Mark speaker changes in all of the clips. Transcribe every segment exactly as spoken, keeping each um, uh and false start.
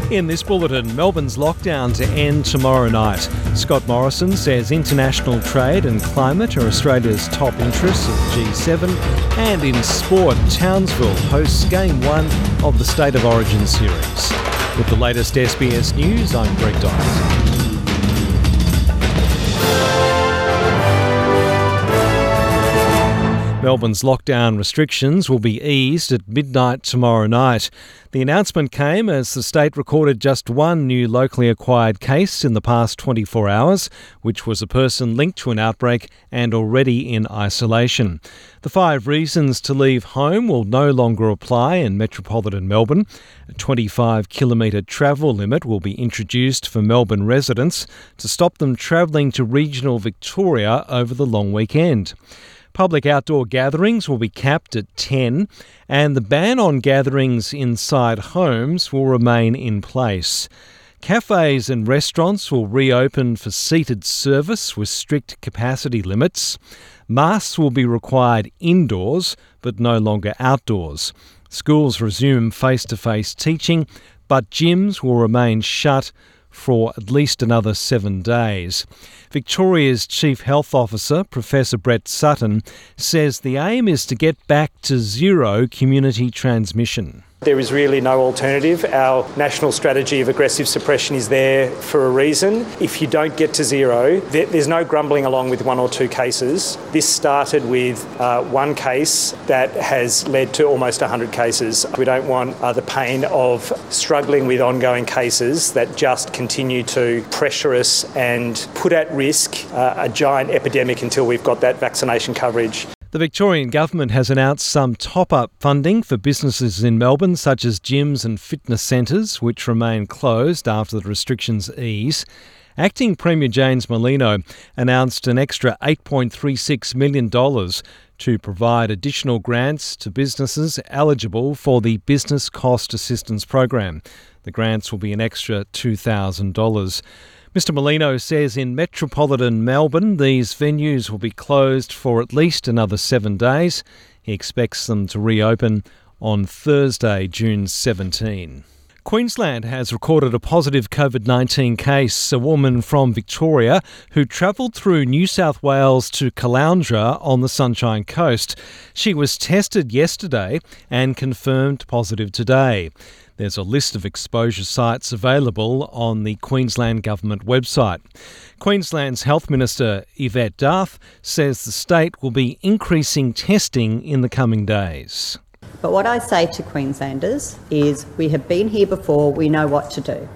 Speaker 1: In this bulletin, Melbourne's lockdown to end tomorrow night. Scott Morrison says international trade and climate are Australia's top interests at G seven. And in sport, Townsville hosts Game one of the State of Origin series. With the latest S B S News, I'm Greg Dykes. Melbourne's lockdown restrictions will be eased at midnight tomorrow night. The announcement came as the state recorded just one new locally acquired case in the past twenty-four hours, which was a person linked to an outbreak and already in isolation. The five reasons to leave home will no longer apply in metropolitan Melbourne. A twenty-five kilometre travel limit will be introduced for Melbourne residents to stop them travelling to regional Victoria over the long weekend. Public outdoor gatherings will be capped at ten, and the ban on gatherings inside homes will remain in place. Cafes and restaurants will reopen for seated service with strict capacity limits. Masks will be required indoors, but no longer outdoors. Schools resume face-to-face teaching, but gyms will remain shut for at least another seven days. Victoria's Chief Health Officer, Professor Brett Sutton, says the aim is to get back to zero community transmission.
Speaker 2: There is really no alternative. Our national strategy of aggressive suppression is there for a reason. If you don't get to zero, there's no grumbling along with one or two cases. This started with uh, one case that has led to almost one hundred cases. We don't want uh, the pain of struggling with ongoing cases that just continue to pressure us and put at risk uh, a giant epidemic until we've got that vaccination coverage.
Speaker 1: The Victorian Government has announced some top-up funding for businesses in Melbourne, such as gyms and fitness centres, which remain closed after the restrictions ease. Acting Premier James Merlino announced an extra eight point three six million dollars to provide additional grants to businesses eligible for the Business Cost Assistance Program. The grants will be an extra two thousand dollars. Mister Merlino says in metropolitan Melbourne, these venues will be closed for at least another seven days. He expects them to reopen on Thursday, June seventeenth. Queensland has recorded a positive COVID nineteen case, a woman from Victoria who travelled through New South Wales to Caloundra on the Sunshine Coast. She was tested yesterday and confirmed positive today. There's a list of exposure sites available on the Queensland Government website. Queensland's Health Minister Yvette D'Arth says the state will be increasing testing in the coming days.
Speaker 3: But what I say to Queenslanders is we have been here before, we know what to do.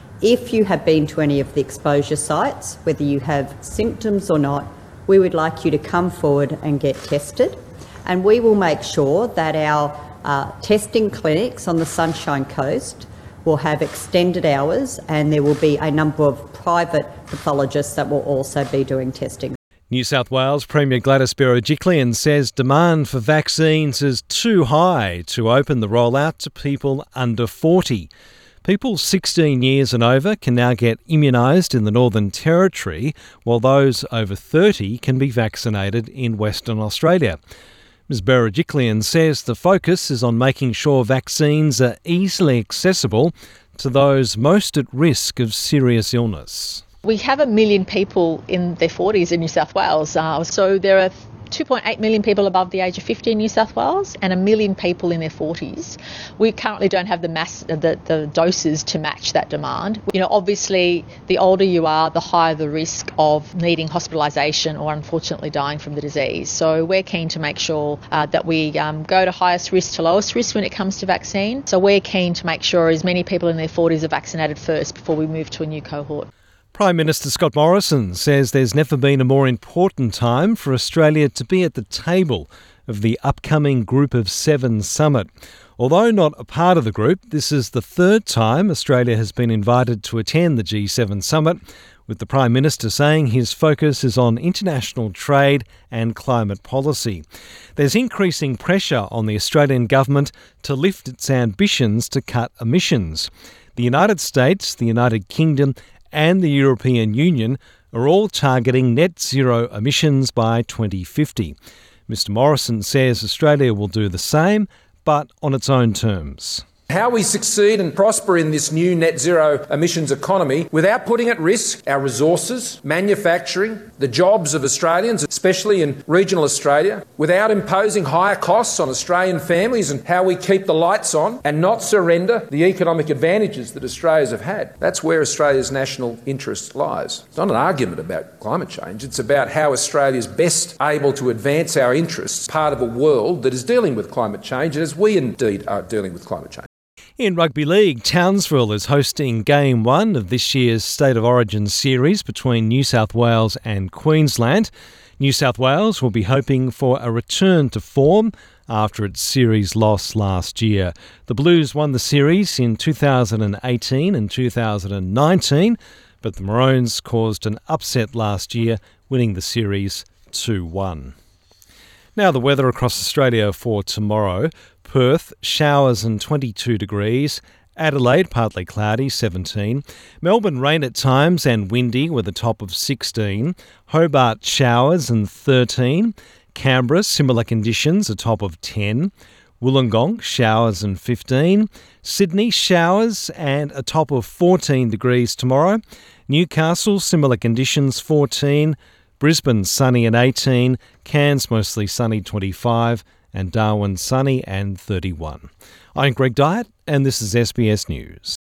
Speaker 3: If you have been to any of the exposure sites, whether you have symptoms or not, we would like you to come forward and get tested. And we will make sure that our uh, testing clinics on the Sunshine Coast will have extended hours, and there will be a number of private pathologists that will also be doing testing.
Speaker 1: New South Wales Premier Gladys Berejiklian says demand for vaccines is too high to open the rollout to people under forty. People sixteen years and over can now get immunised in the Northern Territory, while those over thirty can be vaccinated in Western Australia. Miz Berejiklian says the focus is on making sure vaccines are easily accessible to those most at risk of serious illness.
Speaker 4: We have a million people in their forties in New South Wales, uh, so there are two point eight million people above the age of fifty in New South Wales and a million people in their forties. We currently don't have the mass, the, the doses to match that demand. You know, obviously, the older you are, the higher the risk of needing hospitalisation or unfortunately dying from the disease. So we're keen to make sure uh, that we um, go to highest risk to lowest risk when it comes to vaccine. So we're keen to make sure as many people in their forties are vaccinated first before we move to a new cohort.
Speaker 1: Prime Minister Scott Morrison says there's never been a more important time for Australia to be at the table of the upcoming Group of Seven summit. Although not a part of the group, this is the third time Australia has been invited to attend the G seven summit, with the Prime Minister saying his focus is on international trade and climate policy. There's increasing pressure on the Australian government to lift its ambitions to cut emissions. The United States, the United Kingdom and the European Union are all targeting net zero emissions by twenty fifty. Mister Morrison says Australia will do the same, but on its own terms.
Speaker 5: How we succeed and prosper in this new net zero emissions economy without putting at risk our resources, manufacturing, the jobs of Australians, especially in regional Australia, without imposing higher costs on Australian families, and how we keep the lights on and not surrender the economic advantages that Australians have had. That's where Australia's national interest lies. It's not an argument about climate change. It's about how Australia is best able to advance our interests, part of a world that is dealing with climate change, as we indeed are dealing with climate change.
Speaker 1: In rugby league, Townsville is hosting Game one of this year's State of Origin series between New South Wales and Queensland. New South Wales will be hoping for a return to form after its series loss last year. The Blues won the series in two thousand eighteen and two thousand nineteen, but the Maroons caused an upset last year, winning the series two one. Now the weather across Australia for tomorrow. Perth, showers and twenty-two degrees. Adelaide, partly cloudy, seventeen. Melbourne, rain at times and windy with a top of sixteen. Hobart, showers and thirteen. Canberra, similar conditions, a top of ten. Wollongong, showers and fifteen. Sydney, showers and a top of fourteen degrees tomorrow. Newcastle, similar conditions, fourteen. Brisbane, sunny and eighteen. Cairns, mostly sunny, twenty-five. And Darwin, sunny and thirty-one. I'm Greg Dyett, and this is S B S News.